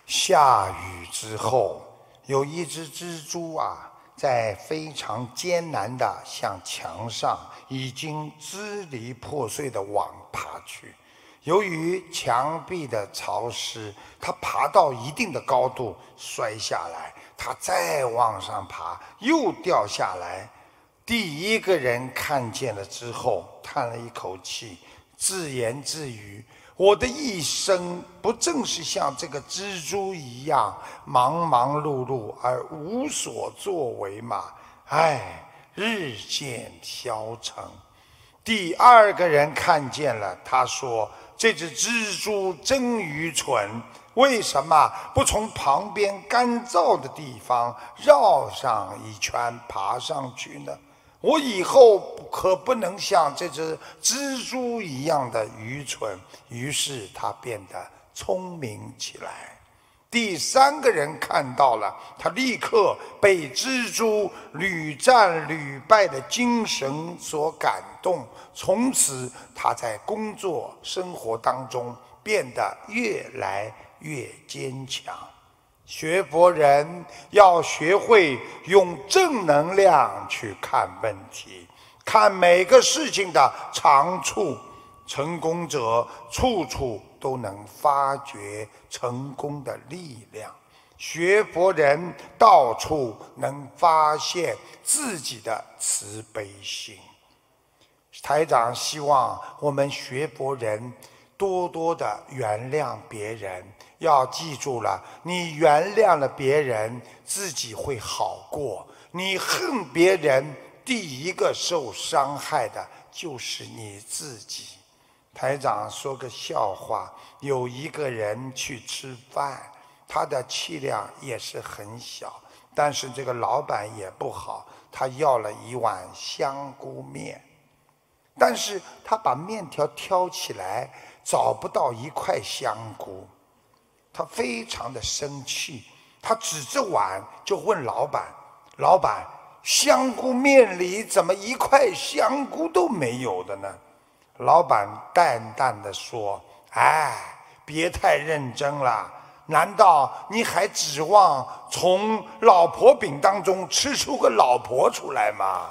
下雨之后，有一只蜘蛛在非常艰难地向墙上已经支离破碎的网爬去。由于墙壁的潮湿，它爬到一定的高度摔下来，它再往上爬又掉下来。第一个人看见了之后，叹了一口气，自言自语：我的一生不正是像这个蜘蛛一样忙忙碌碌而无所作为吗？唉，日渐消沉。第二个人看见了，他说：这只蜘蛛真愚蠢，为什么不从旁边干燥的地方绕上一圈爬上去呢？我以后可不能像这只蜘蛛一样的愚蠢。于是他变得聪明起来。第三个人看到了，他立刻被蜘蛛屡战屡败的精神所感动，从此他在工作生活当中变得越来越坚强。学佛人要学会用正能量去看问题，看每个事情的长处。成功者处处都能发掘成功的力量，学佛人到处能发现自己的慈悲心。台长希望我们学佛人多多的原谅别人，要记住了，你原谅了别人，自己会好过。你恨别人，第一个受伤害的就是你自己。台长说个笑话，有一个人去吃饭，他的气量也是很小，但是这个老板也不好，他要了一碗香菇面，但是他把面条挑起来找不到一块香菇，他非常的生气，他指着碗就问老板：老板，香菇面里怎么一块香菇都没有的呢？老板淡淡地说：哎，别太认真了，难道你还指望从老婆饼当中吃出个老婆出来吗？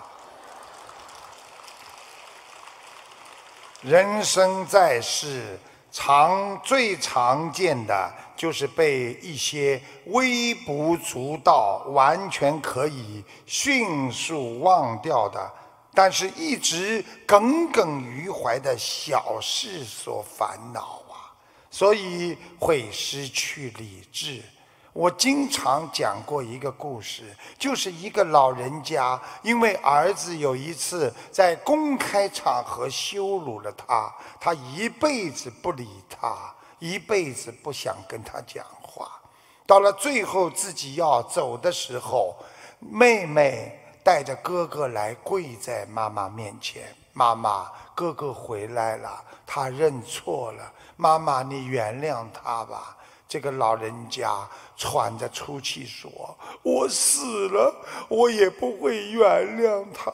人生在世，最常见的就是被一些微不足道、完全可以迅速忘掉的，但是一直耿耿于怀的小事所烦恼所以会失去理智。我经常讲过一个故事，就是一个老人家因为儿子有一次在公开场合羞辱了他，他一辈子不理他，一辈子不想跟他讲话。到了最后自己要走的时候，妹妹带着哥哥来跪在妈妈面前：妈妈，哥哥回来了，他认错了，妈妈你原谅他吧。这个老人家喘着粗气说：我死了，我也不会原谅他。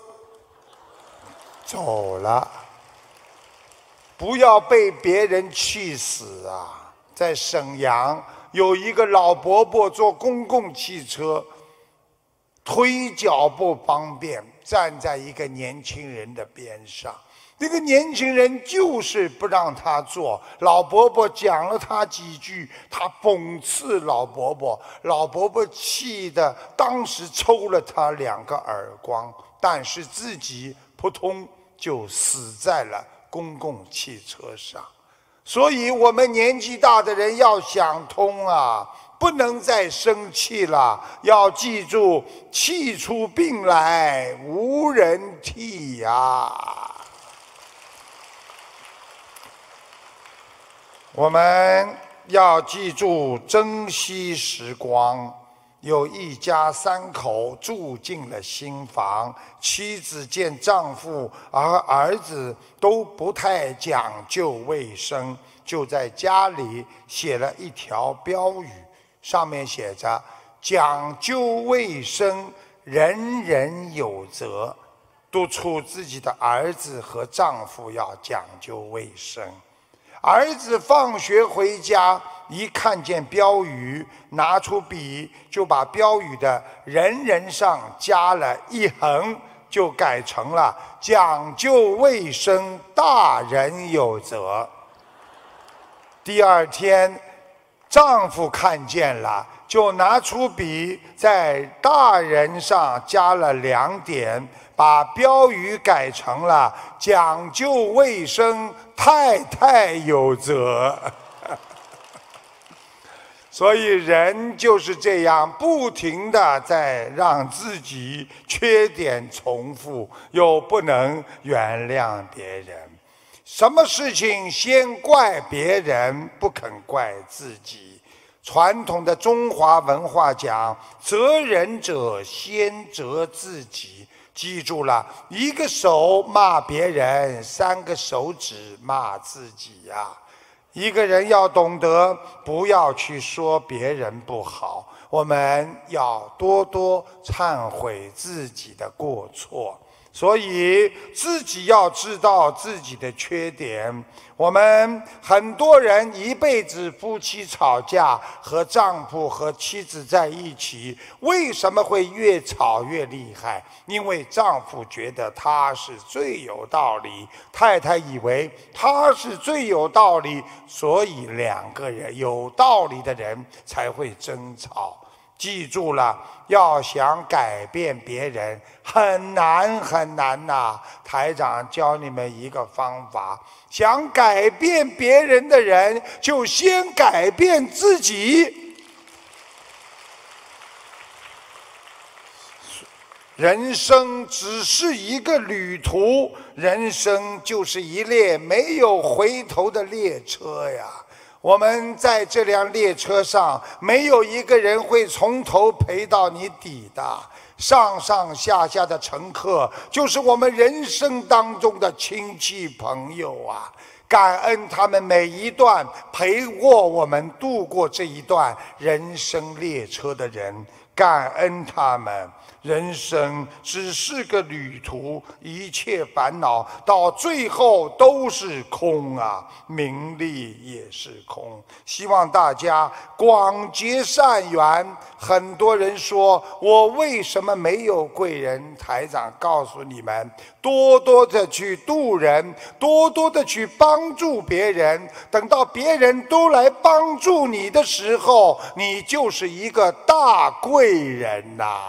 走了。不要被别人气死啊！在沈阳有一个老伯伯坐公共汽车，腿脚不方便，站在一个年轻人的边上。那个年轻人就是不让他坐，老伯伯讲了他几句，他讽刺老伯伯，老伯伯气得当时抽了他2个耳光，但是自己扑通就死在了公共汽车上。所以我们年纪大的人要想通啊，不能再生气了，要记住，气出病来无人替呀。我们要记住珍惜时光。有一家3口住进了新房，妻子见丈夫而儿子都不太讲究卫生，就在家里写了一条标语，上面写着：讲究卫生，人人有责。督促自己的儿子和丈夫要讲究卫生。儿子放学回家， 一看见标语，拿出笔就把标语的人人上加了一横，就改成了讲究卫生，大人有责。第二天，丈夫看见了，就拿出笔在大人上加了2点，把标语改成了讲究卫生，太太有责。所以人就是这样，不停地在让自己缺点重复，又不能原谅别人。什么事情先怪别人，不肯怪自己。传统的中华文化讲，责人者先责自己。记住了，一个手骂别人，3个手指骂自己呀。一个人要懂得不要去说别人不好，我们要多多忏悔自己的过错。所以自己要知道自己的缺点。我们很多人一辈子夫妻吵架，和丈夫和妻子在一起，为什么会越吵越厉害？因为丈夫觉得他是最有道理，太太以为他是最有道理，所以2个人有道理的人才会争吵。记住了，要想改变别人很难很难呐。台长教你们一个方法，想改变别人的人，就先改变自己。人生只是一个旅途，人生就是一列没有回头的列车呀。我们在这辆列车上，没有一个人会从头陪到你底的。上上下下的乘客，就是我们人生当中的亲戚朋友啊！感恩他们每一段陪过我们度过这一段人生列车的人，感恩他们。人生只是个旅途，一切烦恼到最后都是空啊，名利也是空。希望大家广结善缘。很多人说我为什么没有贵人？台长告诉你们，多多的去度人，多多的去帮助别人，等到别人都来帮助你的时候，你就是一个大贵人呐。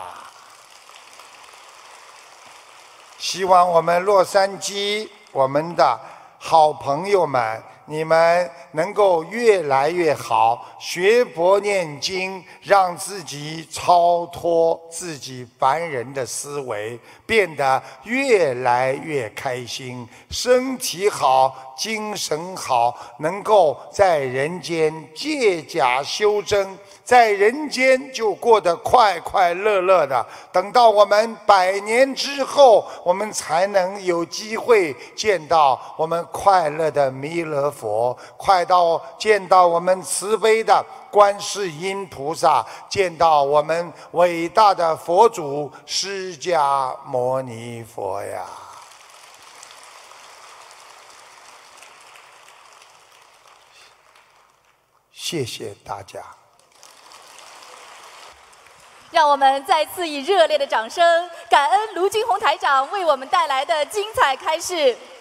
希望我们洛杉矶，我们的好朋友们，你们能够越来越好，学佛念经，让自己超脱自己凡人的思维，变得越来越开心，身体好，精神好，能够在人间借假修真，在人间就过得快快乐乐的。等到我们100年之后，我们才能有机会见到我们快乐的弥勒佛，见到我们慈悲的观世音菩萨，见到我们伟大的佛祖释迦牟尼佛呀！谢谢大家。 让我们再次以热烈的掌声，感恩卢军宏台长为我们带来的精彩开示。